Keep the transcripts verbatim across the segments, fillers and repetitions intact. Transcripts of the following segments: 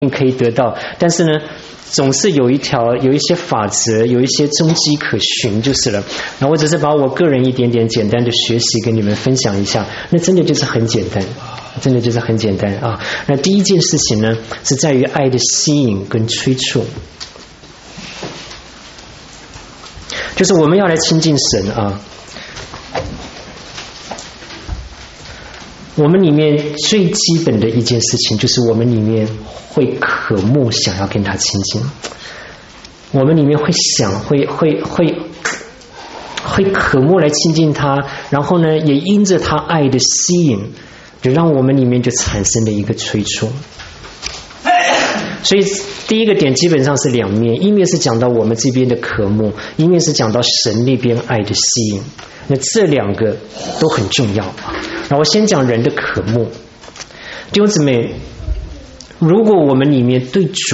可以得到，但是呢总是有一条有一些法则，有一些踪迹可循就是了。那我只是把我个人一点点简单的学习跟你们分享一下，那真的就是很简单，真的就是很简单啊。那第一件事情呢是在于爱的吸引跟催促，就是我们要来亲近神啊。我们里面最基本的一件事情就是我们里面会渴慕想要跟他亲近，我们里面会想会会会会渴慕来亲近他，然后呢也因着他爱的吸引，就让我们里面就产生了一个催促。所以第一个点基本上是两面，一面是讲到我们这边的渴慕，一面是讲到神那边爱的吸引，那这两个都很重要。那我先讲人的渴慕。弟兄姊妹，如果我们里面对主，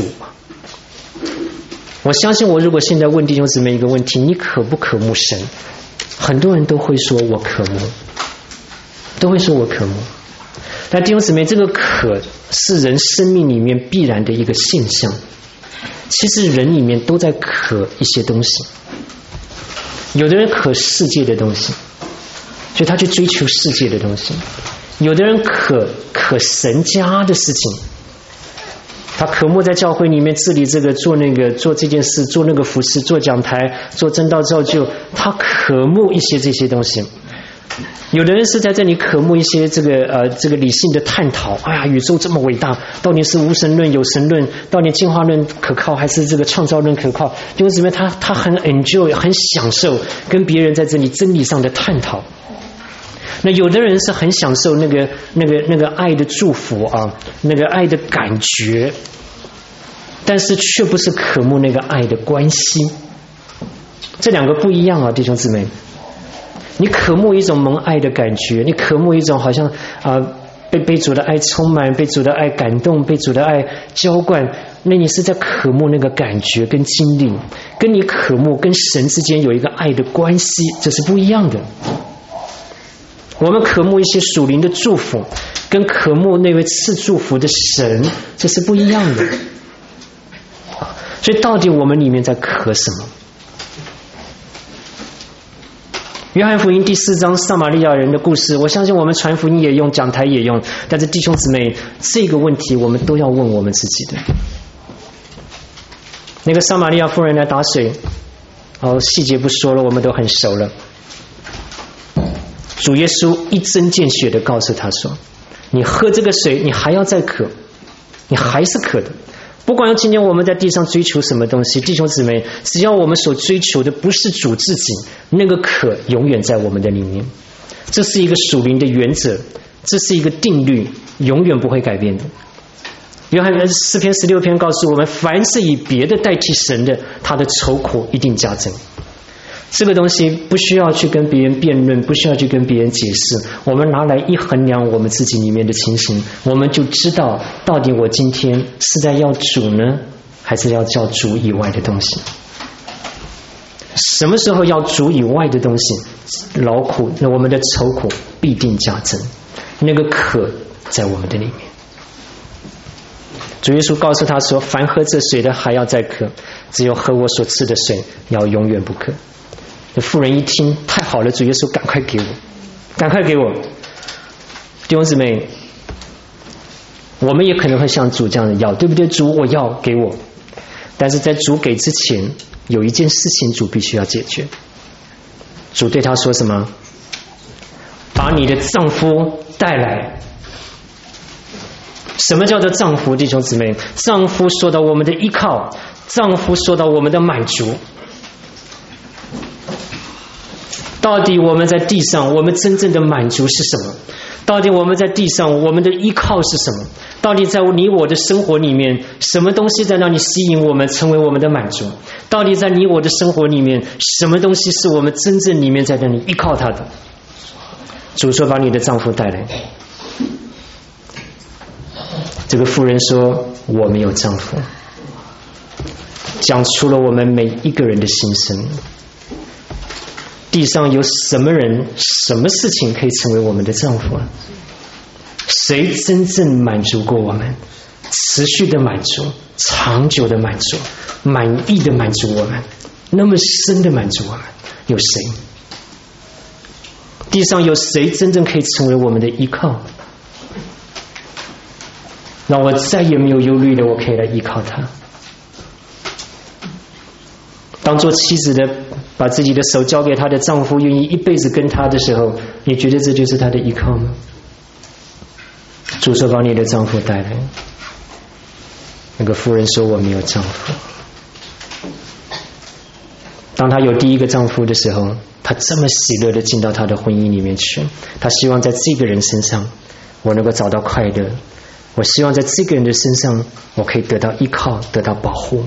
我相信我如果现在问弟兄姊妹一个问题，你渴不渴慕神？很多人都会说我渴慕，都会说我渴慕。但弟兄姊妹，这个渴是人生命里面必然的一个现象。其实人里面都在渴一些东西，有的人渴世界的东西，所以他去追求世界的东西；有的人渴渴神家的事情，他渴慕在教会里面治理这个做那个做这件事做那个服事做讲台做真道造就，他渴慕一些这些东西。有的人是在这里渴慕一些这个呃这个理性的探讨，哎呀宇宙这么伟大，到底是无神论有神论，到底进化论可靠还是这个创造论可靠？弟兄姊妹，他他很 enjoy 很享受跟别人在这里真理上的探讨。那有的人是很享受那个那个那个爱的祝福啊，那个爱的感觉，但是却不是渴慕那个爱的关系。这两个不一样啊，弟兄姊妹。你渴慕一种蒙爱的感觉，你渴慕一种好像啊、呃、被被主的爱充满，被主的爱感动，被主的爱浇灌，那你是在渴慕那个感觉跟经历，跟你渴慕跟神之间有一个爱的关系，这是不一样的。我们渴慕一些属灵的祝福，跟渴慕那位赐祝福的神，这是不一样的。所以到底我们里面在渴什么？约翰福音第四章撒玛利亚人的故事，我相信我们传福音也用，讲台也用，但是弟兄姊妹，这个问题我们都要问我们自己的。那个撒玛利亚妇人来打水，哦，细节不说了，我们都很熟了。主耶稣一针见血的告诉他说，你喝这个水你还要再渴，你还是渴的。不管今天我们在地上追求什么东西，弟兄姊妹，只要我们所追求的不是主自己，那个渴永远在我们的里面。这是一个属灵的原则，这是一个定律，永远不会改变的。约翰诗篇十六篇告诉我们，凡是以别的代替神的，他的愁苦一定加增。这个东西不需要去跟别人辩论，不需要去跟别人解释，我们拿来一衡量我们自己里面的情形，我们就知道到底我今天是在要主呢，还是要叫主以外的东西。什么时候要主以外的东西，劳苦，那我们的愁苦必定加增，那个渴在我们的里面。主耶稣告诉他说，凡喝这水的还要再渴，只有喝我所赐的水要永远不渴。妇人一听，太好了，主耶稣赶快给我，赶快给我。弟兄姊妹，我们也可能会像主这样的要，对不对？主我要，给我。但是在主给之前，有一件事情主必须要解决。主对他说什么？把你的丈夫带来。什么叫做丈夫？弟兄姊妹，丈夫说到我们的依靠，丈夫说到我们的满足。到底我们在地上，我们真正的满足是什么？到底我们在地上，我们的依靠是什么？到底在你我的生活里面，什么东西在那里吸引我们，成为我们的满足？到底在你我的生活里面，什么东西是我们真正里面在那里依靠他的？主说，把你的丈夫带来。这个妇人说，我没有丈夫，讲出了我们每一个人的心声。地上有什么人什么事情可以成为我们的丈夫啊？谁真正满足过我们？ 持续的满足，长久的满足，满意的满足我们，那么深的满足我们，有谁？地上有谁真正可以成为我们的依靠？让我再也没有忧虑了，我可以来依靠他。当做妻子的把自己的手交给她的丈夫，愿意一辈子跟他的时候，你觉得这就是她的依靠吗？主说把你的丈夫带来。那个妇人说我没有丈夫。当她有第一个丈夫的时候，她这么喜乐的进到她的婚姻里面去，她希望在这个人身上我能够找到快乐，我希望在这个人的身上我可以得到依靠，得到保护。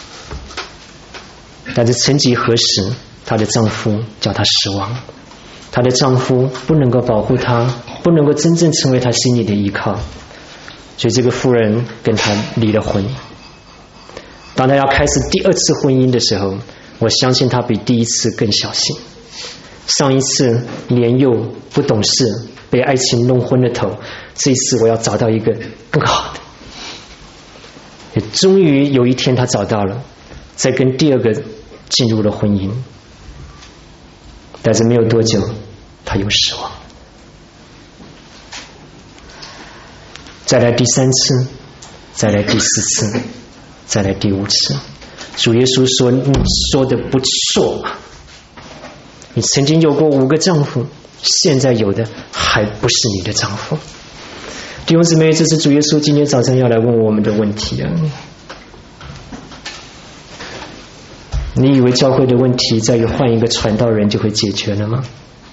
但是曾几何时，她的丈夫叫她失望，她的丈夫不能够保护她，不能够真正成为她心里的依靠，所以这个妇人跟他离了婚。当她要开始第二次婚姻的时候，我相信她比第一次更小心。上一次年幼不懂事，被爱情弄昏了头，这一次我要找到一个更好的。也终于有一天她找到了，再跟第二个进入了婚姻，但是没有多久她又失望。再来第三次，再来第四次，再来第五次，主耶稣说你说的不错，你曾经有过五个丈夫，现在有的还不是你的丈夫。弟兄姊妹，这是主耶稣今天早上要来问我们的问题啊！你以为教会的问题在于换一个传道人就会解决了吗？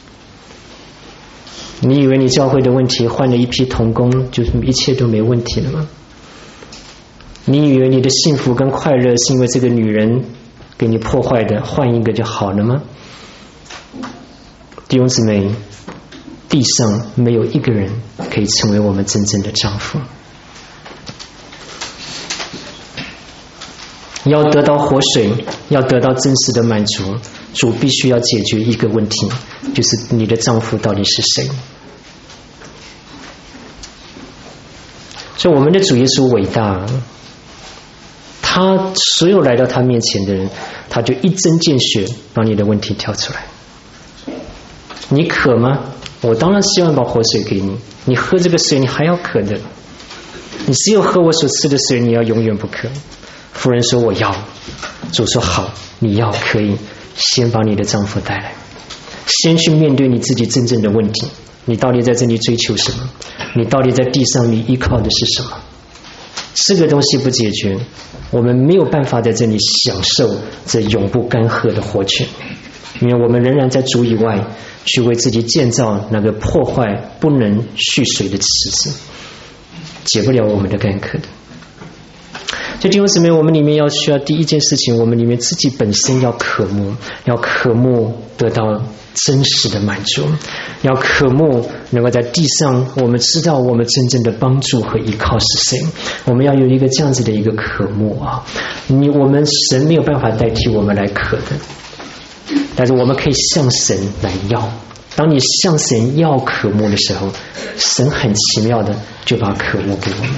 你以为你教会的问题换了一批同工就是一切都没问题了吗？你以为你的幸福跟快乐是因为这个女人给你破坏的，换一个就好了吗？弟兄姊妹，地上没有一个人可以成为我们真正的丈夫。要得到活水，要得到真实的满足，主必须要解决一个问题，就是你的丈夫到底是谁。所以我们的主耶稣伟大，他所有来到他面前的人，他就一针见血把你的问题挑出来。你渴吗？我当然希望把活水给你，你喝这个水你还要渴的，你只有喝我所吃的水，你要永远不渴。妇人说我要，主说好，你要可以，先把你的丈夫带来，先去面对你自己真正的问题，你到底在这里追求什么？你到底在地上你依靠的是什么？这个东西不解决，我们没有办法在这里享受这永不干涸的活泉，因为我们仍然在主以外去为自己建造那个破坏不能蓄水的池子，解不了我们的干渴的。就弟兄姊妹，我们里面要需要第一件事情，我们里面自己本身要渴慕，要渴慕得到真实的满足，要渴慕能够在地上我们知道我们真正的帮助和依靠是谁，我们要有一个这样子的一个渴慕啊！你我们神没有办法代替我们来渴的，但是我们可以向神来要。当你向神要渴慕的时候，神很奇妙的就把渴慕给我们。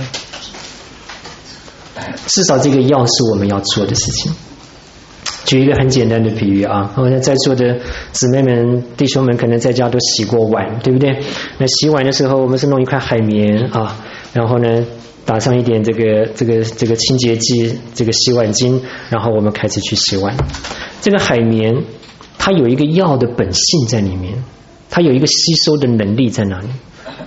至少这个要是我们要做的事情。举一个很简单的比喻啊，我在座的姊妹们弟兄们可能在家都洗过碗，对不对？那洗碗的时候我们是弄一块海绵啊，然后呢打上一点这个这个这个清洁剂，这个洗碗精，然后我们开始去洗碗。这个海绵它有一个药的本性在里面，它有一个吸收的能力在哪里？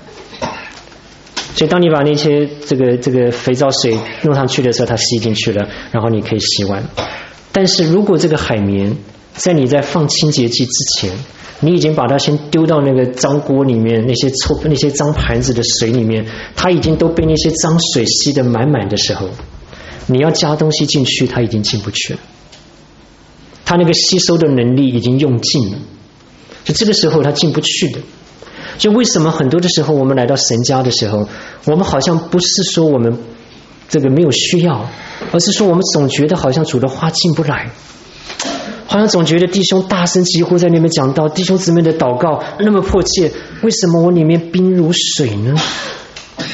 所以当你把那些这个这个肥皂水弄上去的时候，它吸进去了，然后你可以洗碗。但是如果这个海绵在你在放清洁剂之前，你已经把它先丢到那个脏锅里面，那些臭那些脏盘子的水里面，它已经都被那些脏水吸得满满的时候，你要加东西进去，它已经进不去了，它那个吸收的能力已经用尽了，就这个时候它进不去的。就为什么很多的时候我们来到神家的时候，我们好像不是说我们这个没有需要，而是说我们总觉得好像主的话进不来，好像总觉得弟兄大声疾呼在那边讲道，弟兄姊妹的祷告那么迫切，为什么我里面冰如水呢？好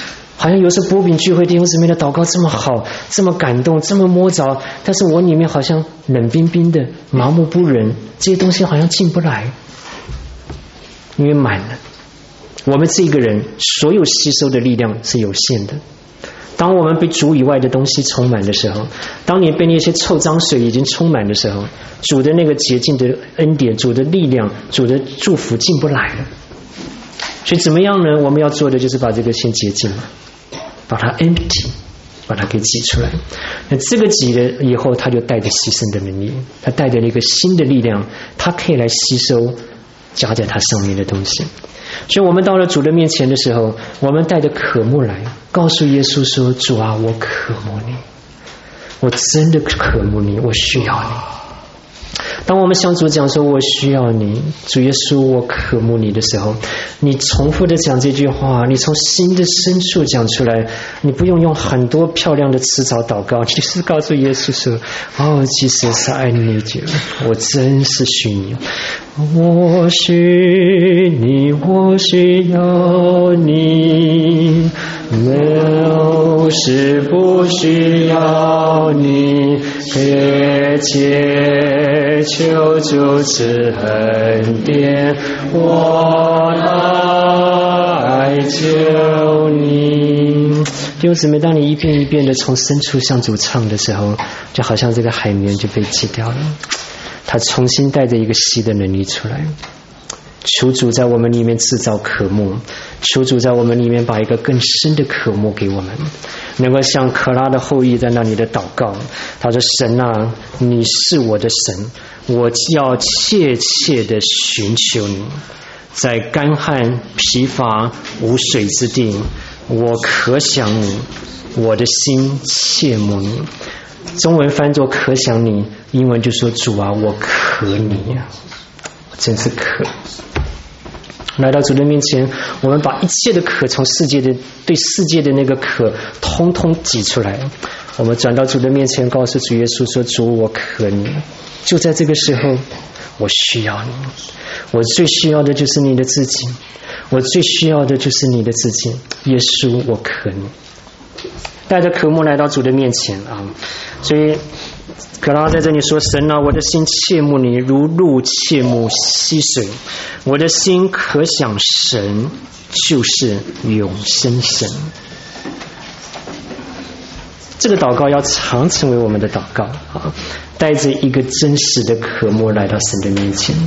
好像有时波饼聚会弟兄姊妹的祷告这么好，这么感动，这么摸着，但是我里面好像冷冰冰的，麻木不仁，这些东西好像进不来，因为满了。我们这个人所有吸收的力量是有限的。当我们被主以外的东西充满的时候，当你被那些臭脏水已经充满的时候，主的那个洁净的恩典，主的力量，主的祝福进不来了。所以怎么样呢？我们要做的就是把这个先洁净，把它 empty， 把它给挤出来。那这个挤了以后，它就带着牺牲的能力，它带着一个新的力量，它可以来吸收加在它上面的东西。所以我们到了主的面前的时候，我们带着渴慕来，告诉耶稣说：主啊，我渴慕你，我真的渴慕你，我需要你。当我们向主讲说我需要你，主耶稣我渴慕你的时候，你重复的讲这句话，你从心的深处讲出来，你不用用很多漂亮的词藻祷告，你是告诉耶稣说：哦Jesus I need you， 我真是需你，我需你，我需要你，没有事不需要你，切切求主赐恩典，我来求你。弟兄姊妹，当你一遍一遍的从深处向主唱的时候，就好像这个海绵就被挤掉了，他重新带着一个新的能力出来。求主在我们里面制造渴慕，求主在我们里面把一个更深的渴慕给我们，能够像可拉的后裔在那里的祷告，他说：神啊，你是我的神，我要切切的寻求你，在干旱疲乏无水之地，我可想你，我的心切慕你。中文翻作可想你，英文就说：主啊，我渴你啊，我真是渴。来到主的面前，我们把一切的渴，从世界的对世界的那个渴通通挤出来，我们转到主的面前，告诉主耶稣说：主，我渴你。就在这个时候，我需要你，我最需要的就是你的自己，我最需要的就是你的自己。耶稣，我渴你。带着渴慕来到主的面前啊，所以可拉在这里说：神啊，我的心切慕你，如鹿切慕溪水，我的心可想神，就是永生神。这个祷告要常成为我们的祷告啊，带着一个真实的渴慕来到神的面前。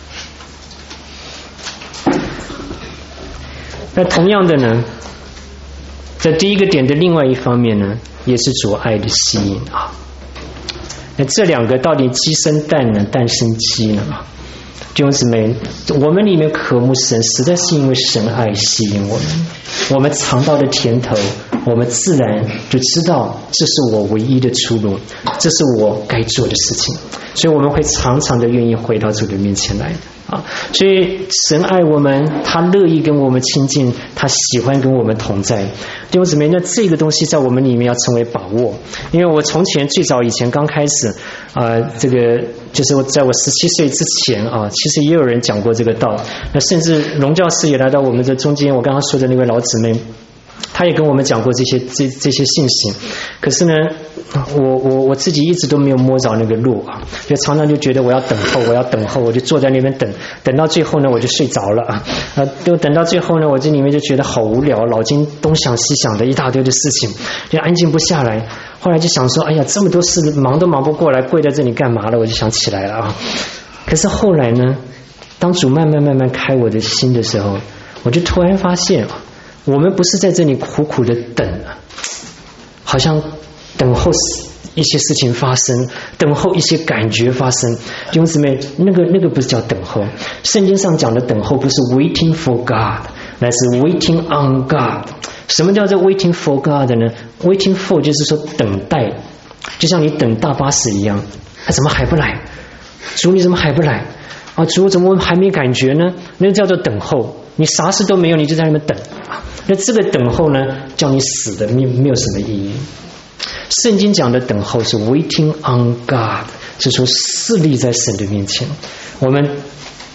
那同样的呢，在第一个点的另外一方面呢，也是主爱的吸引啊。那这两个到底鸡生蛋呢，蛋生鸡呢？弟兄姊妹，我们里面渴慕神，实在是因为神爱吸引我们，我们尝到的甜头，我们自然就知道这是我唯一的出路，这是我该做的事情，所以我们会常常的愿意回到主的面前来啊。所以神爱我们，他乐意跟我们亲近，他喜欢跟我们同在。弟兄姊妹，那这个东西在我们里面要成为把握。因为我从前最早以前刚开始啊、呃，这个就是在我十七岁之前啊，其实也有人讲过这个道。那甚至荣教师也来到我们的中间，我刚刚说的那位老姊妹，他也跟我们讲过这些这这些信息。可是呢，我我我自己一直都没有摸着那个路啊，就常常就觉得我要等候，我要等候，我就坐在那边等，等到最后呢，我就睡着了啊，啊，就等到最后呢，我这里面就觉得好无聊，脑筋东想西想的一大堆的事情，就安静不下来。后来就想说，哎呀，这么多事忙都忙不过来，跪在这里干嘛了？我就想起来了啊。可是后来呢，当主慢慢慢慢开我的心的时候，我就突然发现，我们不是在这里苦苦的等啊，好像等候一些事情发生，等候一些感觉发生。弟兄姊妹，那个那个不是叫等候，圣经上讲的等候不是 waiting for God， 乃是 waiting on God。什么叫做 waiting for God 呢？ waiting for 就是说等待，就像你等大巴士一样，他怎么还不来？主你怎么还不来啊？主怎么还没感觉呢？那叫做等候，你啥事都没有，你就在那边等。那这个等候呢，叫你死的，没没有什么意义。圣经讲的等候是 waiting on God， 是说侍立在神的面前。我们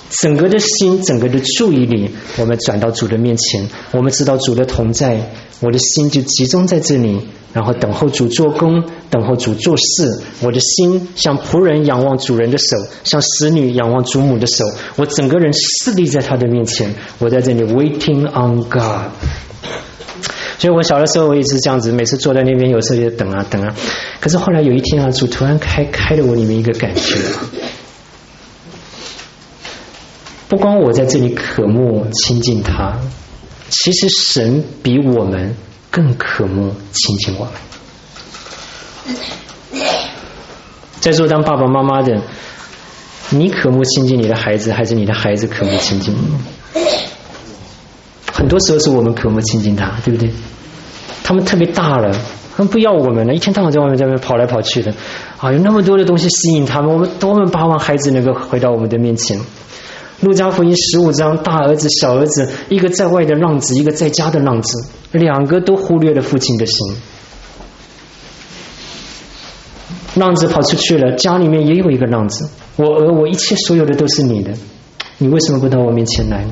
整个的心，整个的注意力，我们转到主的面前，我们知道主的同在，我的心就集中在这里，然后等候主做工，等候主做事。我的心像仆人仰望主人的手，像使女仰望主母的手，我整个人侍立在他的面前，我在这里 waiting on God。所以我小的时候我一直这样子，每次坐在那边，有时候就等啊等啊。可是后来有一天啊，主突然开开了我里面一个感觉，不光我在这里渴慕亲近他，其实神比我们更渴慕亲近我们。在座当爸爸妈妈的，你渴慕亲近你的孩子，还是你的孩子渴慕亲近你？很多时候是我们渴慕亲近他，对不对？他们特别大了，他们不要我们了，一天到晚在外面在外面跑来跑去的啊，有那么多的东西吸引他们，我们多么巴望孩子能够回到我们的面前。路加福音十五章，大儿子小儿子，一个在外的浪子，一个在家的浪子，两个都忽略了父亲的心。浪子跑出去了，家里面也有一个浪子，我儿，我一切所有的都是你的，你为什么不到我面前来呢？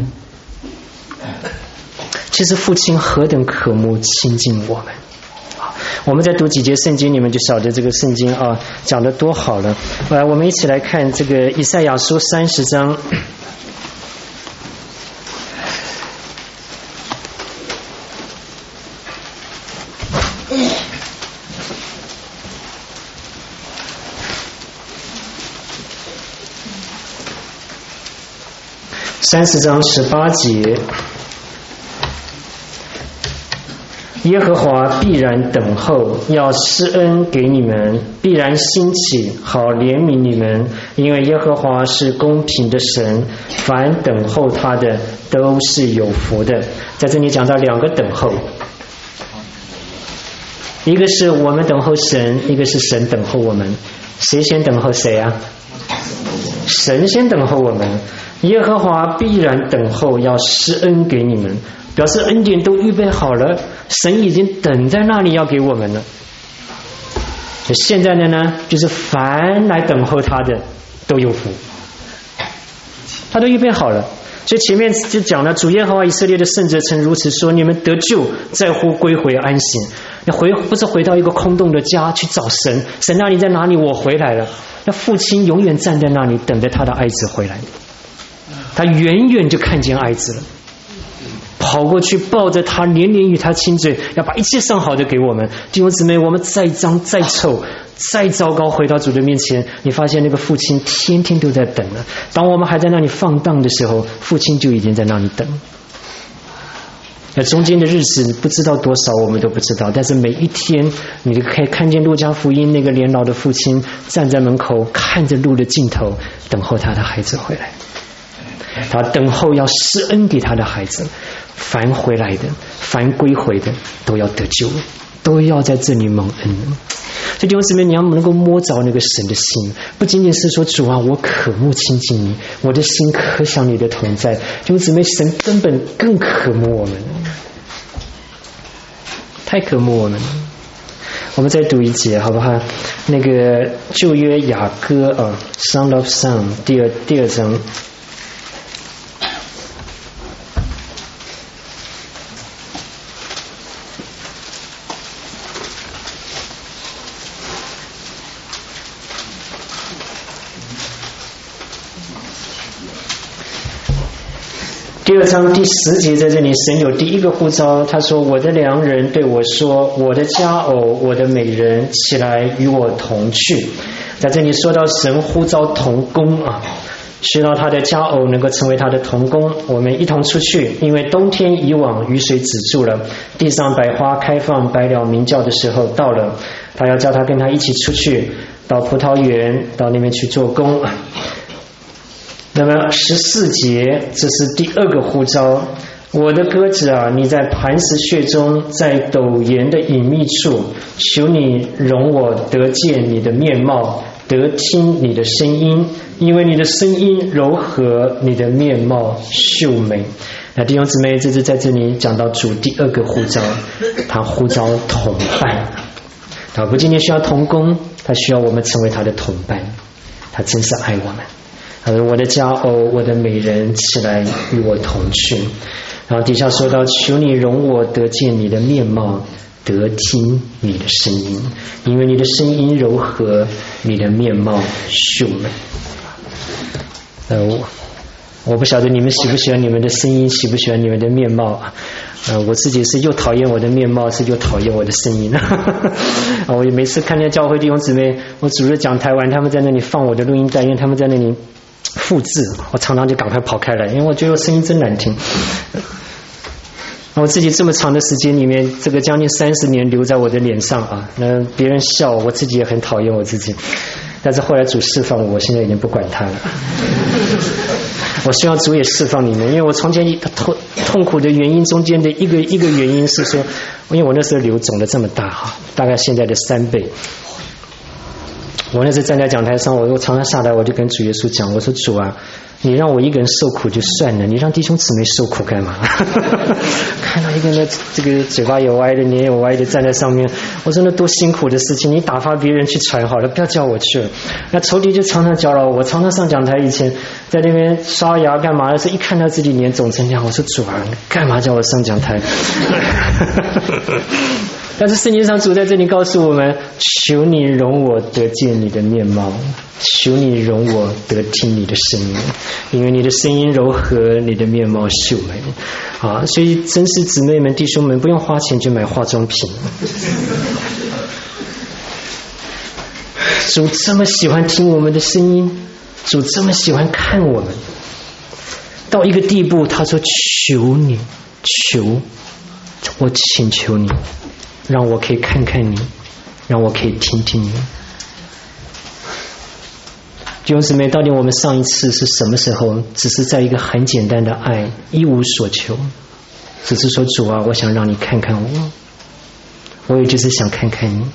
其实父亲何等渴慕亲近我们。我们在读几节圣经，你们就晓得这个圣经啊讲得多好了。来，我们一起来看这个以赛亚书三十章。三十章十八节，耶和华必然等候，要施恩给你们，必然兴起，好怜悯你们，因为耶和华是公平的神，凡等候他的都是有福的。在这里讲到两个等候，一个是我们等候神，一个是神等候我们。谁先等候谁啊？神先等候我们。耶和华必然等候，要施恩给你们，表示恩典都预备好了，神已经等在那里要给我们了。现在的呢，就是凡来等候他的都有福，他都预备好了。所以前面就讲了，主耶和华以色列的圣者曾如此说：你们得救在乎归回安息。那回不是回到一个空洞的家去找神，神那里在哪里？我回来了。那父亲永远站在那里等着他的爱子回来，他远远就看见爱子了，跑过去抱着他，连连与他亲嘴，要把一切上好的给我们。弟兄姊妹，我们再脏再臭再糟糕，回到主的面前，你发现那个父亲天天都在等了。当我们还在那里放荡的时候，父亲就已经在那里等。那中间的日子不知道多少，我们都不知道，但是每一天你可以看见路加福音那个年老的父亲站在门口，看着路的尽头，等候他的孩子回来。他等候要施恩给他的孩子，凡回来的，凡归回的，都要得救，都要在这里蒙恩。所以弟兄姊妹，你要能够摸着那个神的心，不仅仅是说主啊，我渴慕亲近你，我的心可想你的同在。弟兄姊妹，神根本更渴慕我们，太渴慕我们了。我们再读一节好不好？那个旧约雅歌啊 ，Song of Song 第二第二章。第二章第十节，在这里神有第一个呼召，他说：我的良人对我说，我的佳偶，我的美人，起来与我同去。在这里说到神呼召同工啊，需要他的佳偶能够成为他的同工，我们一同出去。因为冬天以往，雨水止住了，地上百花开放，百鸟鸣叫的时候到了，他要叫他跟他一起出去，到葡萄园，到那边去做工。那么十四节，这是第二个呼召。我的鸽子啊，你在磐石穴中，在陡岩的隐秘处，求你容我得见你的面貌，得听你的声音，因为你的声音柔和，你的面貌秀美。那弟兄姊妹，这是在这里讲到主第二个呼召，他呼召同伴。他不仅仅需要同工，他需要我们成为他的同伴，他真是爱我们呃，我的佳偶，我的美人，起来与我同去。然后底下说到，求你容我得见你的面貌，得听你的声音，因为你的声音柔和，你的面貌秀美。呃，我我不晓得你们喜不喜欢你们的声音，喜不喜欢你们的面貌啊？呃，我自己是又讨厌我的面貌，是又讨厌我的声音。我每次看见教会弟兄姊妹，我主日讲台湾，他们在那里放我的录音带，因为他们在那里复制，我常常就赶快跑开来，因为我觉得我声音真难听。我自己这么长的时间里面，这个将近三十年留在我的脸上啊，那别人笑我，我自己也很讨厌我自己。但是后来主释放我，我现在已经不管他了。我希望主也释放你们，因为我从前痛痛苦的原因中间的一个一个原因是说，因为我那时候瘤肿的这么大哈，大概现在的三倍。我那时站在讲台上，我我常常下来，我就跟主耶稣讲，我说主啊，你让我一个人受苦就算了，你让弟兄姊妹受苦干嘛？看到一个人这个嘴巴有歪的，脸有歪的站在上面，我说那多辛苦的事情，你打发别人去传好了，不要叫我去了。那仇敌就常常搅扰我，我常常上讲台以前在那边刷牙干嘛的时候，一看到自己脸肿成这样，我说主啊，你干嘛叫我上讲台？但是圣经上主在这里告诉我们，求你容我得见你的面貌，求你容我得听你的声音，因为你的声音柔和，你的面貌秀美啊！所以真是姊妹们弟兄们，不用花钱去买化妆品。主这么喜欢听我们的声音，主这么喜欢看我们，到一个地步他说求你，求我请求你，让我可以看看你，让我可以听听你。弟兄姊妹，到底我们上一次是什么时候只是在一个很简单的爱，一无所求，只是说主啊，我想让你看看我，我也就是想看看你。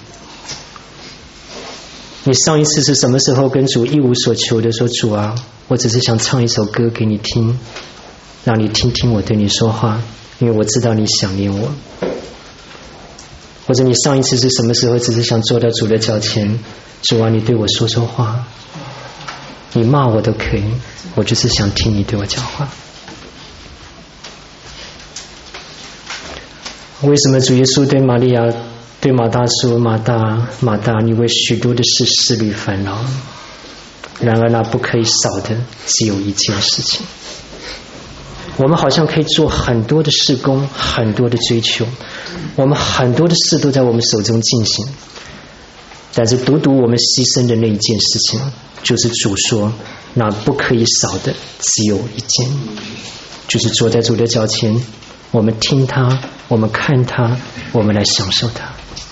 你上一次是什么时候跟主一无所求的说，主啊，我只是想唱一首歌给你听，让你听听我对你说话，因为我知道你想念我。或者你上一次是什么时候只是想坐到主的脚前，主啊，你对我说说话，你骂我都可以，我就是想听你对我讲话。为什么主耶稣对玛利亚对马大说，马大马大，你为许多的事思虑烦恼，然而那不可以少的只有一件事情。我们好像可以做很多的事工，很多的追求，我们很多的事都在我们手中进行，但是独独我们牺牲的那一件事情，就是主说那不可以少的只有一件，就是坐在主的脚前，我们听他，我们看他，我们来享受他。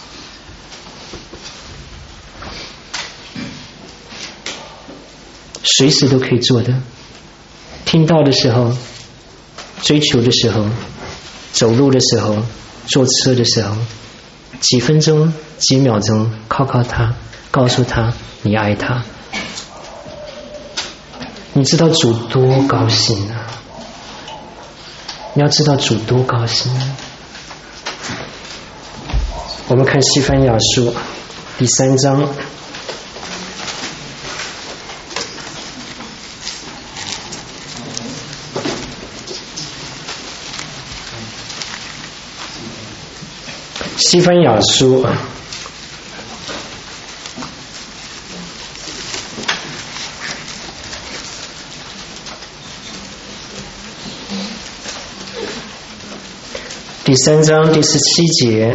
随时都可以做的，听到的时候，追求的时候，走路的时候，坐车的时候，几分钟几秒钟靠靠他，告诉他你爱他。你知道主多高兴啊，你要知道主多高兴啊。我们看西番雅书第三章西番雅书第三章第十七节，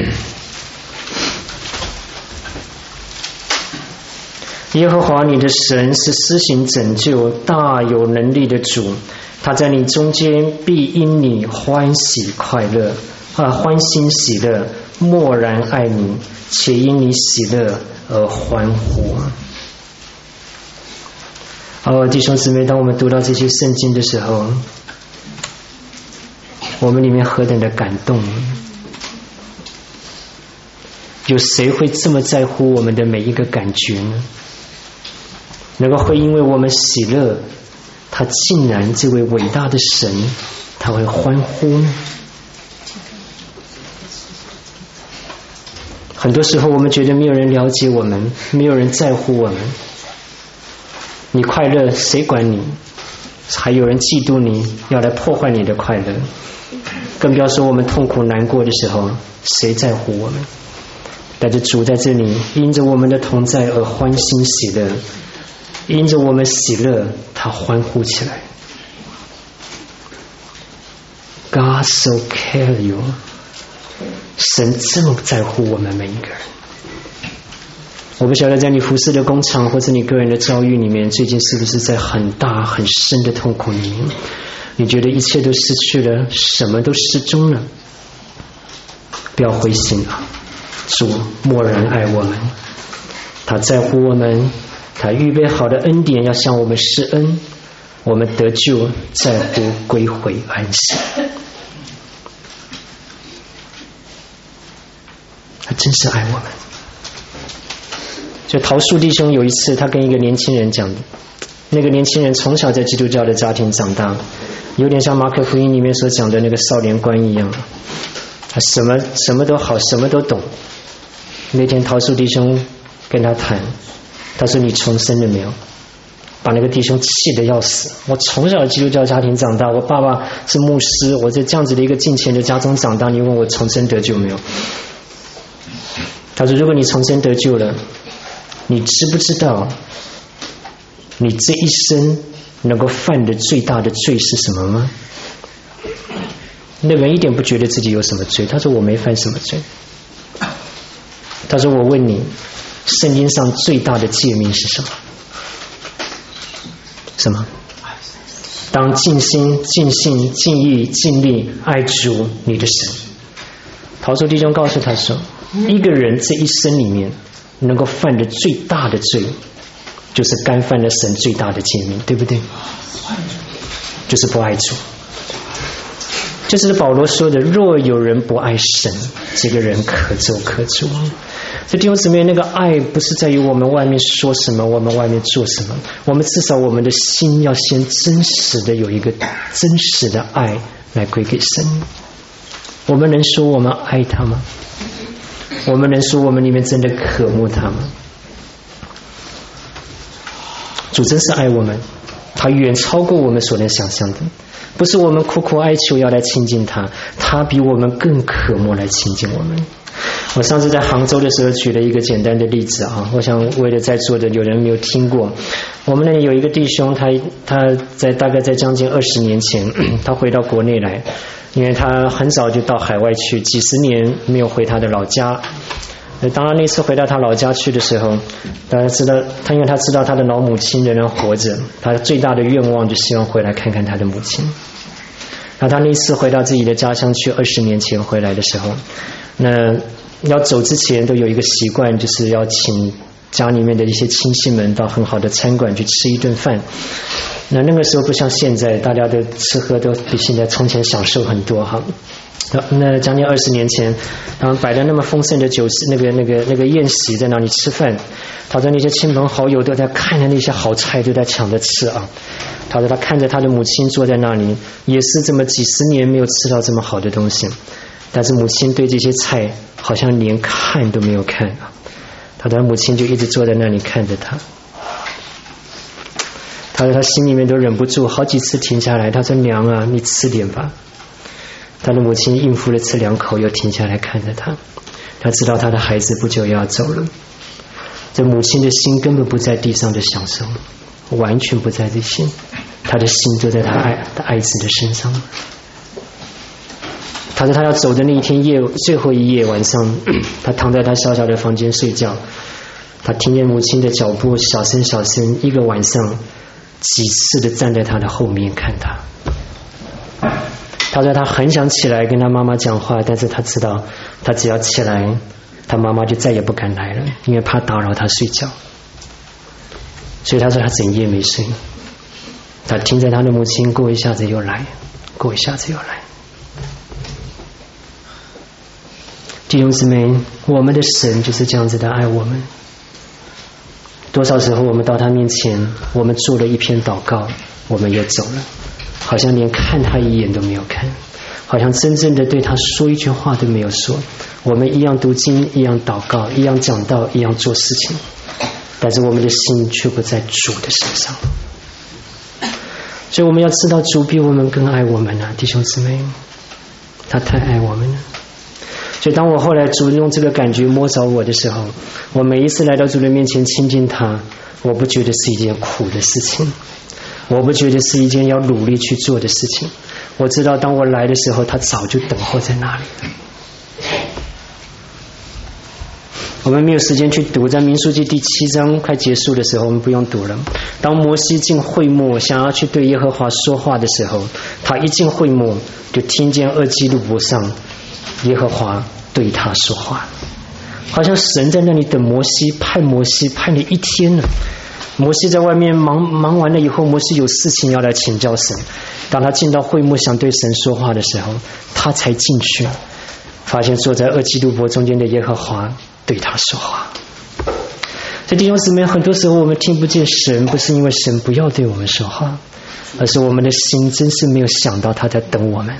耶和华你的神是施行拯救大有能力的主，他在你中间必因你欢喜快乐啊，欢欣喜乐，默然爱你，且因你喜乐而欢呼。哦，弟兄姊妹，当我们读到这些圣经的时候，我们里面何等的感动！有谁会这么在乎我们的每一个感觉呢？能够会因为我们喜乐，他竟然这位伟大的神，他会欢呼呢？很多时候我们觉得没有人了解我们，没有人在乎我们， 你快乐谁管你？还有人嫉妒你，要来破坏你的快乐。更不要说我们痛苦难过的时候，谁在乎我们？但是主在这里因着我们的同在而欢欣喜乐，因着我们喜乐，他欢呼起来。God so care you， 神这么在乎我们每一个人。我不晓得在你服侍的工厂或者你个人的遭遇里面，最近是不是在很大很深的痛苦里面，你觉得一切都失去了，什么都失踪了。不要灰心啊，主默然爱我们，他在乎我们，他预备好的恩典要向我们施恩，我们得救在乎归回安息。他真是爱我们。就桃树弟兄有一次他跟一个年轻人讲，那个年轻人从小在基督教的家庭长大，有点像马可福音里面所讲的那个少年官一样，他什么什么都好，什么都懂。那天桃树弟兄跟他谈，他说你重生了没有？把那个弟兄气得要死。我从小基督教家庭长大，我爸爸是牧师，我在这样子的一个敬虔的家中长大，你问我重生得救没有？他说如果你重生得救了，你知不知道你这一生能够犯的最大的罪是什么吗？那个人一点不觉得自己有什么罪，他说我没犯什么罪。他说我问你，圣经上最大的诫命是什么？什么？当尽心尽性尽意尽力爱主你的神。桃树弟兄告诉他说，一个人这一生里面能够犯的最大的罪，就是干犯了神最大的诫命，对不对？就是不爱主。就是保罗说的，若有人不爱神，这个人可咒可诅。这弟兄姊妹，那个爱不是在于我们外面说什么，我们外面做什么，我们至少我们的心要先真实的有一个真实的爱来归给神。我们能说我们爱他吗？我们能说我们里面真的渴慕他吗？主真是爱我们，他远超过我们所能想象的。不是我们苦苦哀求要来亲近他，他比我们更渴慕来亲近我们。我上次在杭州的时候举了一个简单的例子啊，我想为了在座的有人没有听过。我们那里有一个弟兄，他他在大概在将近二十年前，他回到国内来，因为他很早就到海外去，几十年没有回他的老家。当他那次回到他老家去的时候，大家知道他，因为他知道他的老母亲仍然活着，他最大的愿望就希望回来看看他的母亲。那他那次回到自己的家乡去，二十年前回来的时候，那要走之前都有一个习惯，就是要请家里面的一些亲戚们到很好的餐馆去吃一顿饭。那那个时候不像现在，大家的吃喝都比现在从前享受很多哈。那将近二十年前，他们摆了那么丰盛的酒席，那个那个那个宴席在那里吃饭，他说那些亲朋好友都在看着那些好菜，都在抢着吃啊。他说他看着他的母亲坐在那里，也是这么几十年没有吃到这么好的东西，但是母亲对这些菜好像连看都没有看啊。他的母亲就一直坐在那里看着他。他说他心里面都忍不住，好几次停下来，他说娘啊，你吃点吧。他的母亲应付了吃两口，又停下来看着他。他知道他的孩子不久要走了，这母亲的心根本不在地上的享受，完全不在这心，他的心都在他爱他爱子的身上。他说他要走的那一天夜最后一夜晚上，他躺在他小小的房间睡觉，他听见母亲的脚步小声小声，一个晚上几次的站在他的后面看他。他说他很想起来跟他妈妈讲话，但是他知道他只要起来，他妈妈就再也不敢来了，因为怕打扰他睡觉。所以他说他整夜没睡，他听着他的母亲过一下子又来，过一下子又来。弟兄姊妹，我们的神就是这样子的爱我们。多少时候我们到他面前，我们做了一篇祷告，我们又走了，好像连看他一眼都没有看，好像真正的对他说一句话都没有说。我们一样读经，一样祷告，一样讲道，一样做事情， 但是我们的心却不在主的身上。所以我们要知道主比我们更爱我们啊，弟兄姊妹，他太爱我们了。所以当我后来主用这个感觉摸着我的时候，我每一次来到主的面前亲近他，我不觉得是一件苦的事情，我不觉得是一件要努力去做的事情。我知道当我来的时候，他早就等候在那里。我们没有时间去读，在民数记第七章快结束的时候，我们不用读了。当摩西进会幕想要去对耶和华说话的时候，他一进会幕就听见二基路伯上耶和华对他说话，好像神在那里等摩西，派摩西派了一天了。摩西在外面忙忙完了以后，摩西有事情要来请教神。当他进到会幕想对神说话的时候，他才进去，发现坐在二基路伯中间的耶和华对他说话。在弟兄姊妹，很多时候我们听不见神，不是因为神不要对我们说话，而是我们的心真是没有想到他在等我们。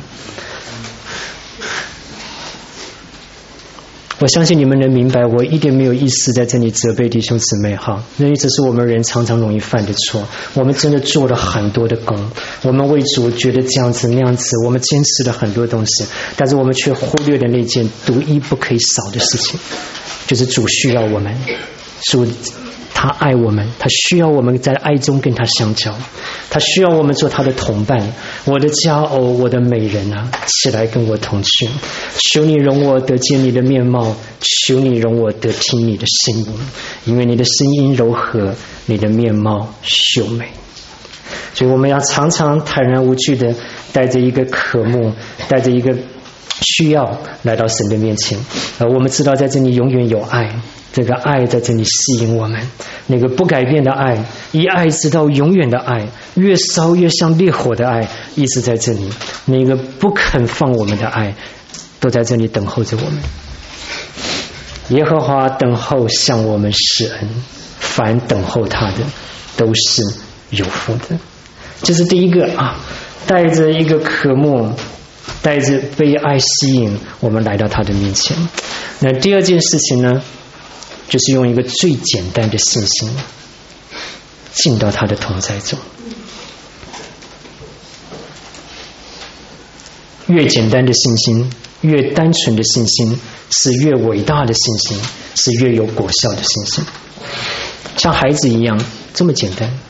我相信你们能明白，我一点没有意思在这里责备弟兄姊妹哈，因为这是我们人常常容易犯的错。我们真的做了很多的工，我们为主觉得这样子那样子，我们坚持了很多东西，但是我们却忽略了那件独一不可以少的事情，就是主需要我们，主他爱我们，他需要我们在爱中跟他相交，他需要我们做他的同伴。我的佳偶，我的美人啊，起来跟我同去，求你容我得见你的面貌，求你容我得听你的声音，因为你的声音柔和，你的面貌秀美。所以我们要常常坦然无惧的带着一个渴慕，带着一个需要来到神的面前。而我们知道在这里永远有爱，这个爱在这里吸引我们，那个不改变的爱，一爱直到永远的爱，越烧越像烈火的爱，一直在这里，那个不肯放我们的爱都在这里等候着我们。耶和华等候向我们施恩，凡等候他的都是有福的。这是第一个啊，带着一个渴慕，带着被爱吸引，我们来到他的面前。那第二件事情呢，就是用一个最简单的信心进到他的同在中。越简单的信心，越单纯的信心，是越伟大的信心，是越有果效的信心。像孩子一样这么简单。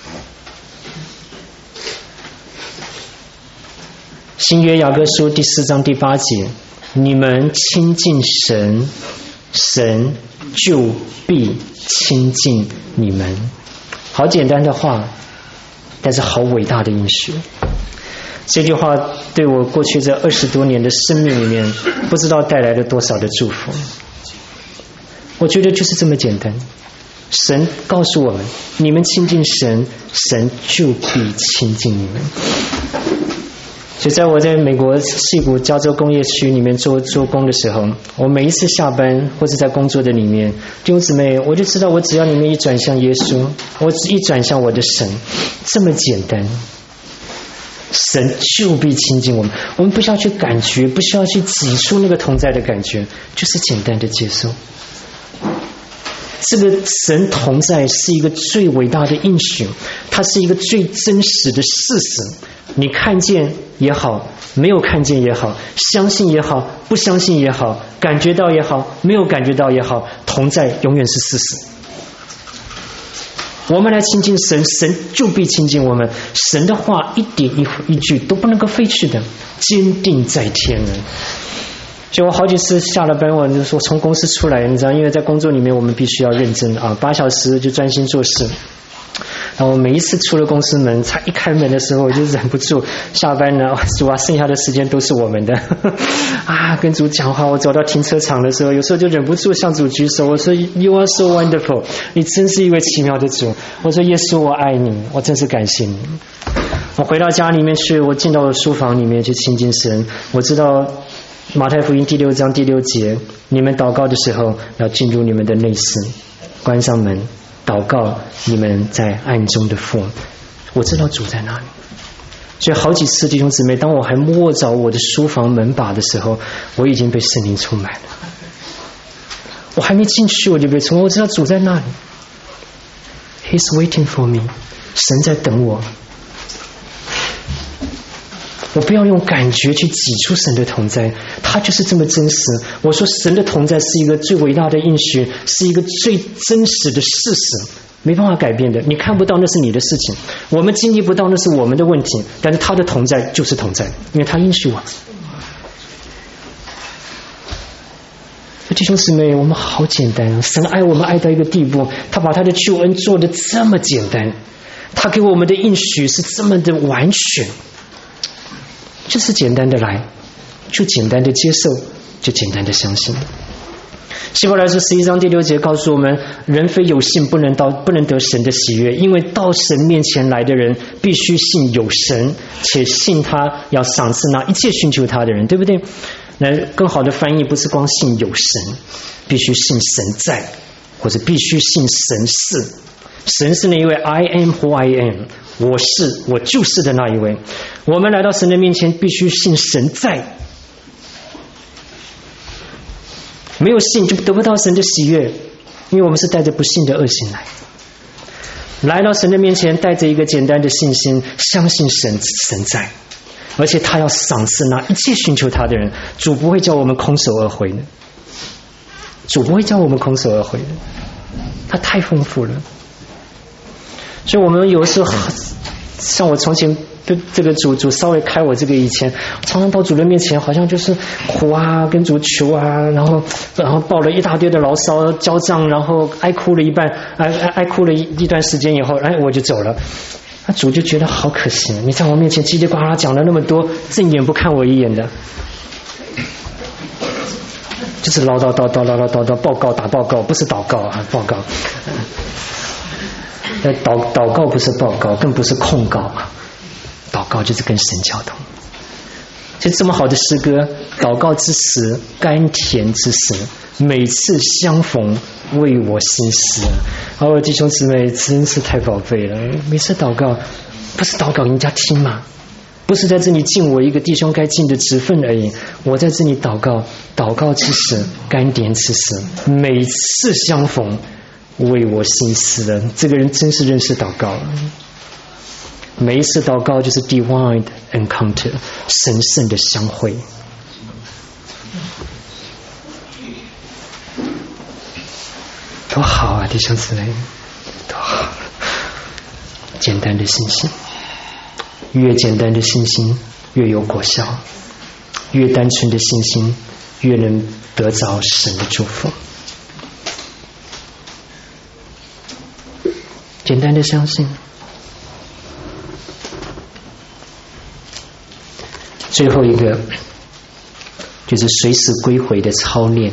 新约雅各书第四章第八节，你们亲近神，神就必亲近你们。好简单的话，但是好伟大的应许。这句话对我过去这二十多年的生命里面，不知道带来了多少的祝福。我觉得就是这么简单。神告诉我们，你们亲近神，神就必亲近你们。所以在我在美国矽谷加州工业区里面做做工的时候，我每一次下班或者在工作的里面，弟兄姊妹，我就知道我只要里面一转向耶稣，我一转向我的神，这么简单，神就必亲近我们。我们不需要去感觉，不需要去挤出那个同在的感觉，就是简单的接受。这个神同在是一个最伟大的应许，它是一个最真实的事实。你看见也好，没有看见也好，相信也好，不相信也好，感觉到也好，没有感觉到也好，同在永远是事实。我们来亲近神，神就必亲近我们。神的话一点一一句都不能够废去的，坚定在天呢。所以我好几次下了班，我就说从公司出来，你知道，因为在工作里面我们必须要认真啊，八小时就专心做事。然后每一次出了公司门，才一开门的时候，我就忍不住下班了，主啊，剩下的时间都是我们的啊！跟主讲话，我走到停车场的时候，有时候就忍不住向主举手，我说 You are so wonderful， 你真是一位奇妙的主。我说耶稣，我爱你，我真是感谢你。我回到家里面去，我进到了书房里面去亲近神。我知道马太福音第六章第六节，你们祷告的时候要进入你们的内室，关上门，祷告你们在暗中的父。我知道主在哪里。所以好几次弟兄姊妹，当我还摸着我的书房门把的时候，我已经被圣灵充满了。我还没进去我就被充满，我知道主在那里。 He's waiting for me， 神在等我。我不要用感觉去挤出神的同在，他就是这么真实。我说神的同在是一个最伟大的应许，是一个最真实的事实，没办法改变的。你看不到那是你的事情，我们经历不到那是我们的问题，但是他的同在就是同在，因为他应许我。弟兄姊妹，我们好简单，神爱我们爱到一个地步，他把他的救恩做得这么简单，他给我们的应许是这么的完全，就是简单的来，就简单的接受，就简单的相信。希伯来书十一章第六节告诉我们，人非有信不能到不能得神的喜悦，因为到神面前来的人必须信有神，且信他要赏赐那一切寻求他的人，对不对？那更好的翻译不是光信有神，必须信神在，或者必须信神是。神是那一位 I am who I am， 我是我就是的那一位。我们来到神的面前必须信神在，没有信就得不到神的喜悦，因为我们是带着不信的恶行来。来到神的面前带着一个简单的信心，相信神神在，而且他要赏赐那一切寻求他的人。主不会叫我们空手而回的，主不会叫我们空手而回的，他太丰富了。所以我们有时候像我从前这个主主稍微开我这个以前，常常到主人面前好像就是哭啊，跟主求啊，然后然后抱了一大堆的牢骚交账，然后哀哭了一半，哀哀哀哭了一一段时间以后，哎我就走了。那主就觉得好可惜，你在我面前叽里呱啦讲了那么多，正眼不看我一眼的，就是唠叨叨叨唠叨叨叨报告打报告，不是祷告啊，报告。祷祷告不是报告，更不是控告啊，祷告就是跟神交通。就这么好的诗歌，祷告之时，甘甜之时，每次相逢为我心思。哦，弟兄姊妹真是太宝贝了，每次祷告不是祷告人家听嘛，不是在这里尽我一个弟兄该尽的职分而已，我在这里祷告，祷告之时，甘甜之时，每次相逢为我心思了。这个人真是认识祷告了。每一次祷告就是 divine encounter， 神圣的相会。多好啊，弟兄姊妹，多好！简单的信心，越简单的信心越有果效，越单纯的信心越能得着神的祝福。简单的相信。最后一个就是随时归回的操练，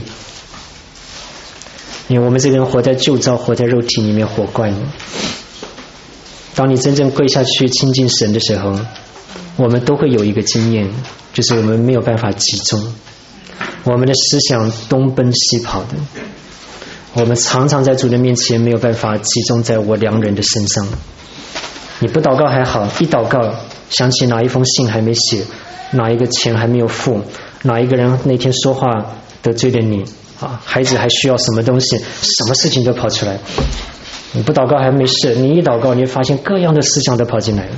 因为我们这个人活在旧造，活在肉体里面活惯了。当你真正跪下去亲近神的时候，我们都会有一个经验，就是我们没有办法集中，我们的思想东奔西跑的，我们常常在主的面前没有办法集中在我良人的身上。你不祷告还好，一祷告想起哪一封信还没写，哪一个钱还没有付，哪一个人那天说话得罪了你啊，孩子还需要什么东西，什么事情都跑出来。你不祷告还没事，你一祷告你会发现各样的思想都跑进来了。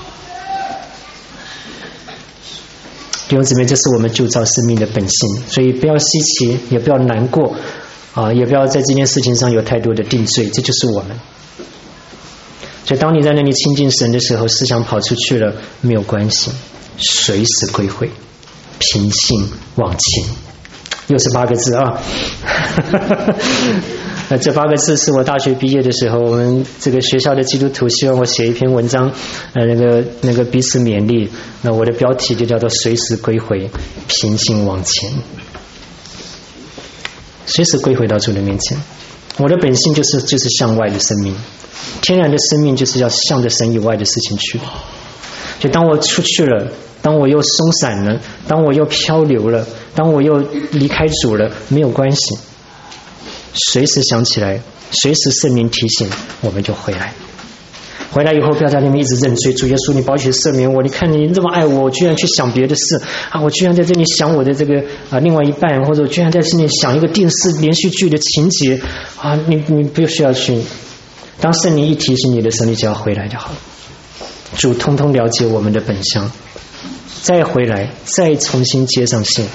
弟兄姊妹，这是我们旧造生命的本性，所以不要稀奇，也不要难过啊，也不要在这件事情上有太多的定罪，这就是我们。所以当你在那里亲近神的时候，思想跑出去了没有关系，随时归回，平信往前。又是八个字啊！这八个字是我大学毕业的时候，我们这个学校的基督徒希望我写一篇文章，呃，那个那个彼此勉励。那我的标题就叫做“随时归回，平信往前”。随时归回到主的面前。我的本性就是就是向外的生命，天然的生命就是要向着神以外的事情去。就当我出去了，当我又松散了，当我又漂流了，当我又离开主了，没有关系，随时想起来，随时圣灵提醒，我们就回来。回来以后不要在那边一直认罪，主耶稣你宝血赦免我，你看你这么爱我，我居然去想别的事啊！我居然在这里想我的这个啊另外一半，或者我居然在这里想一个电视连续剧的情节啊！你你不需要去， 当圣灵一提醒你的时候，你只要回来就好了。主通通了解我们的本相，再回来，再重新接上线。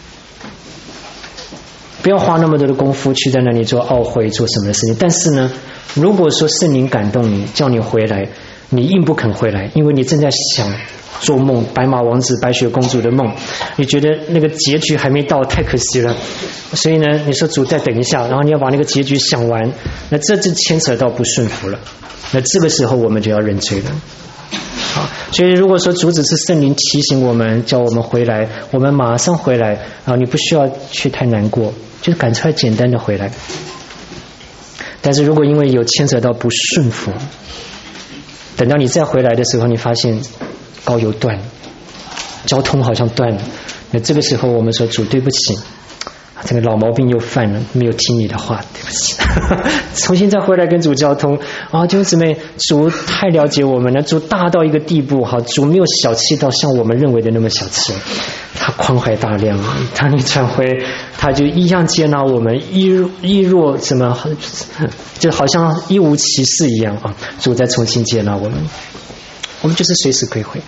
不要花那么多的功夫去在那里做懊悔做什么的事情。但是呢，如果说圣灵感动你叫你回来，你硬不肯回来，因为你正在想做梦，白马王子白雪公主的梦，你觉得那个结局还没到，太可惜了，所以呢你说主再等一下，然后你要把那个结局想完，那这就牵扯到不顺服了，那这个时候我们就要认罪了。好，所以如果说主只是圣灵提醒我们叫我们回来，我们马上回来啊，你不需要去太难过，就是赶快简单的回来。但是如果因为有牵扯到不顺服，等到你再回来的时候，你发现高油断了，交通好像断了，那这个时候我们说主对不起，这个老毛病又犯了，没有听你的话，对不起，重新再回来跟主交通啊！弟兄姊妹，主太了解我们了，主大到一个地步，哈，主没有小气到像我们认为的那么小气，他宽怀大量，当你转回，他就一样接纳我们，一一若什么，就好像一无其事一样啊！主再重新接纳我们，我们就是随时归回。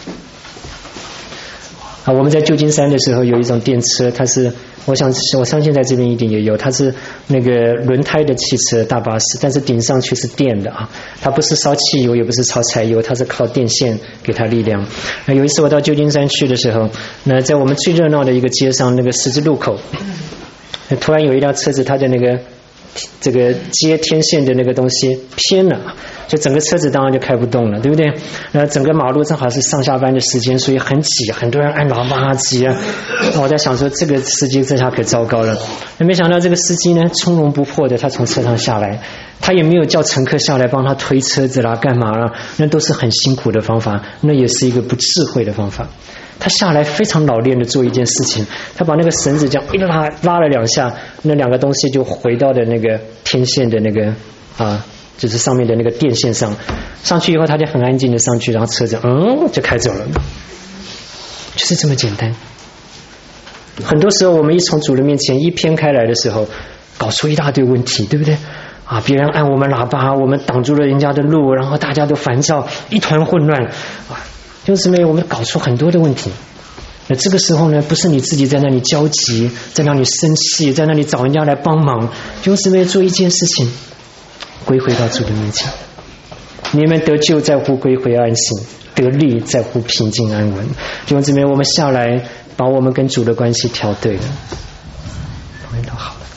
啊，我们在旧金山的时候有一种电车，它是，我想我相信在这边一定也有，它是那个轮胎的汽车大巴士，但是顶上却是电的啊，它不是烧汽油，也不是烧柴油，它是靠电线给它力量。那有一次我到旧金山去的时候，那在我们最热闹的一个街上那个十字路口，突然有一辆车子，它的那个这个接天线的那个东西偏了，就整个车子当然就开不动了，对不对？那整个马路正好是上下班的时间，所以很挤，很多人按喇叭挤啊。那我在想说，这个司机这下可糟糕了。那没想到这个司机呢，从容不迫的，他从车上下来，他也没有叫乘客下来帮他推车子啦，干嘛啦？那都是很辛苦的方法，那也是一个不智慧的方法。他下来非常老练的做一件事情，他把那个绳子这样一拉，拉了两下，那两个东西就回到了那个天线的那个啊，就是上面的那个电线上。上去以后，他就很安静的上去，然后车子嗯就开走了，就是这么简单。很多时候我们一从主人面前一偏开来的时候，搞出一大堆问题，对不对？啊，别人按我们喇叭，我们挡住了人家的路，然后大家都烦躁，一团混乱啊。就是没有我们搞出很多的问题。那这个时候呢，不是你自己在那里焦急，在那里生气，在那里找人家来帮忙，就是没有做一件事情，归回到主的面前。你们得救在乎归回安息，得力在乎平静安稳。就是没有我们下来把我们跟主的关系调对了，我们都好了。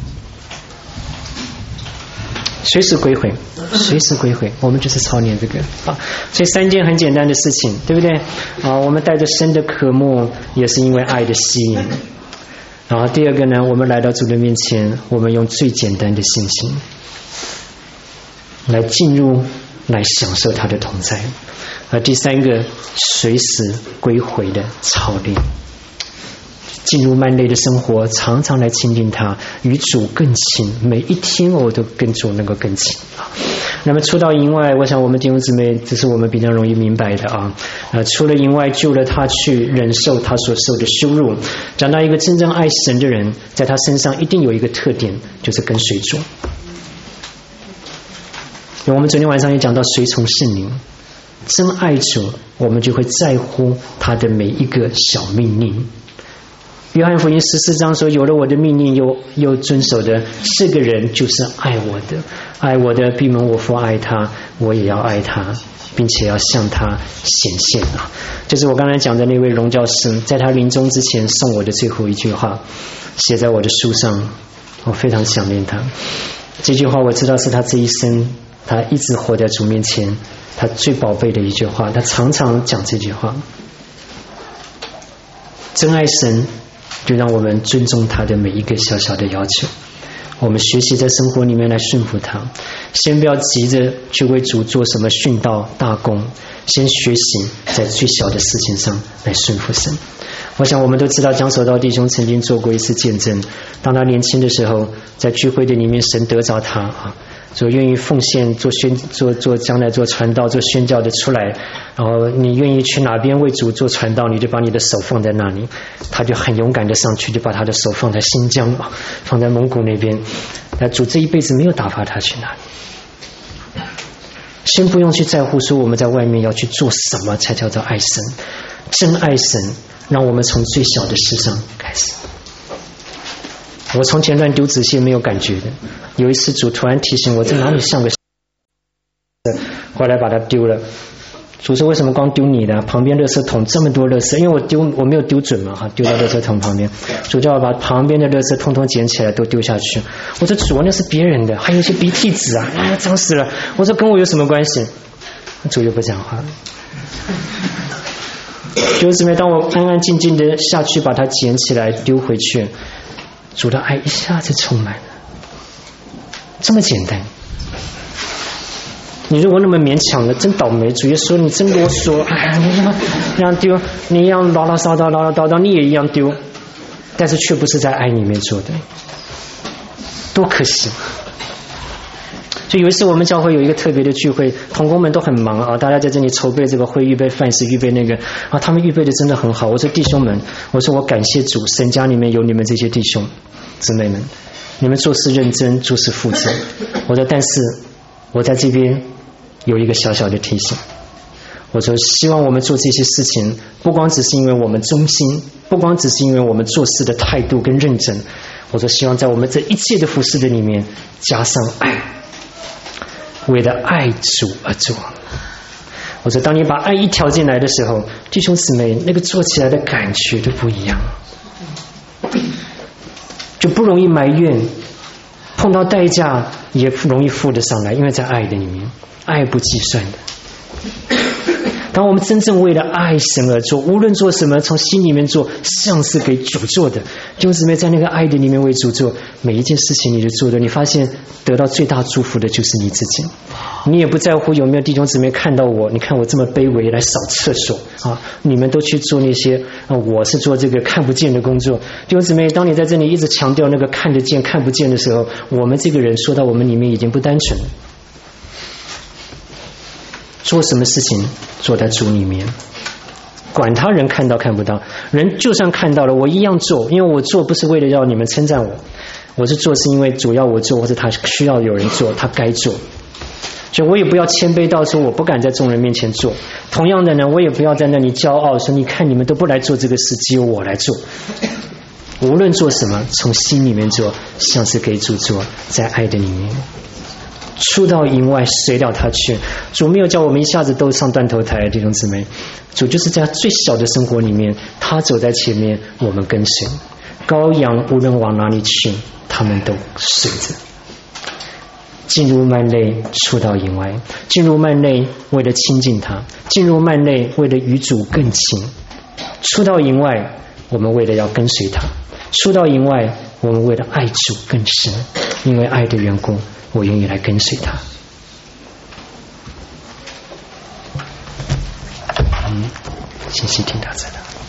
随时归回，随时归回，我们就是操练这个啊。所以三件很简单的事情，对不对啊？我们带着深的渴慕，也是因为爱的吸引。然后第二个呢，我们来到主的面前，我们用最简单的信心来进入，来享受他的同在。而第三个，随时归回的操练。进入慢类的生活，常常来亲近他，与主更亲，每一天我都跟主能够更亲啊。那么除到营外，我想我们弟兄姊妹，这是我们比较容易明白的啊。呃，除了营外，救了他去忍受他所受的羞辱。讲到一个真正爱神的人，在他身上一定有一个特点，就是跟随主。我们昨天晚上也讲到随从圣灵，真爱主，我们就会在乎他的每一个小命令。约翰福音十四章说，有了我的命令又又遵守的，这个人就是爱我的，爱我的必蒙我父爱他，我也要爱他，并且要向他显现啊！就是我刚才讲的那位荣教师，在他临终之前送我的最后一句话，写在我的书上，我非常想念他。这句话我知道是他这一生，他一直活在主面前，他最宝贝的一句话，他常常讲这句话：真爱神，就让我们尊重他的每一个小小的要求。我们学习在生活里面来顺服他，先不要急着去为主做什么殉道大功，先学习在最小的事情上来顺服神。我想我们都知道，江守道弟兄曾经做过一次见证，当他年轻的时候，在聚会的里面，神得着他啊，所愿意奉献做宣做做将来做传道做宣教的出来，然后你愿意去哪边为主做传道，你就把你的手放在那里，他就很勇敢的上去，就把他的手放在新疆啊，放在蒙古那边。那主这一辈子没有打发他去哪里， 先不用去在乎说我们在外面要去做什么才叫做爱神，真爱神让我们从最小的事上开始。我从前乱丢纸屑没有感觉的，有一次主突然提醒我，这哪里像个后来把它丢了。主说为什么光丢你的？旁边垃圾桶这么多垃圾，因为我丢我没有丢准嘛，哈，丢到垃圾桶旁边。主叫我把旁边的垃圾通通捡起来都丢下去。我说主，那是别人的，还有一些鼻涕纸啊，哎呀脏死了。我说跟我有什么关系？主又不讲话。就是姊妹，当我安安静静的下去把它捡起来丢回去，主的爱一下子充满了，这么简单。你如果那么勉强的，真倒霉！主耶稣，你真啰嗦！哎，你他妈这样丢，你一样唠唠叨叨、唠唠叨叨，你也一样丢，但是却不是在爱里面做的，多可惜！就有一次我们教会有一个特别的聚会，同工们都很忙啊，大家在这里筹备这个会，预备饭食，预备那个啊，他们预备的真的很好。我说弟兄们，我说我感谢主，神家里面有你们这些弟兄姊妹们，你们做事认真，做事负责。我说，但是我在这边有一个小小的提醒，我说希望我们做这些事情不光只是因为我们忠心，不光只是因为我们做事的态度跟认真，我说希望在我们这一切的服事的里面加上爱，为了爱主而做。我说当你把爱一调进来的时候，弟兄姊妹，那个做起来的感觉都不一样，就不容易埋怨，碰到代价也容易付得上来，因为在爱的里面，爱不计算的。当我们真正为了爱神而做，无论做什么，从心里面做，像是给主做的，弟兄姊妹，在那个爱的里面为主做，每一件事情你都做的，你发现得到最大祝福的就是你自己。你也不在乎有没有弟兄姊妹看到我，你看我这么卑微来扫厕所啊，你们都去做那些、啊、我是做这个看不见的工作。弟兄姊妹，当你在这里一直强调那个看得见看不见的时候，我们这个人说到我们里面已经不单纯了。做什么事情做在主里面，管他人看到看不到，人就算看到了我一样做，因为我做不是为了要你们称赞我，我是做是因为主要我做，或者他需要有人做，他该做。所以我也不要谦卑到说我不敢在众人面前做，同样的呢，我也不要在那里骄傲说你看你们都不来做这个事，只有我来做。无论做什么，从心里面做，像是给主做，在爱的里面。出到营外随了他去，主没有叫我们一下子都上断头台，弟兄姊妹，主就是在最小的生活里面，他走在前面，我们跟随。羔羊无论往哪里去，他们都随着。进入幔内，出到营外。进入幔内为了亲近他，进入幔内为了与主更亲。出到营外，我们为了要跟随他。出到营外，我们为了爱主更深，因为爱的缘故，我愿意来跟随他。嗯，信息听到这了。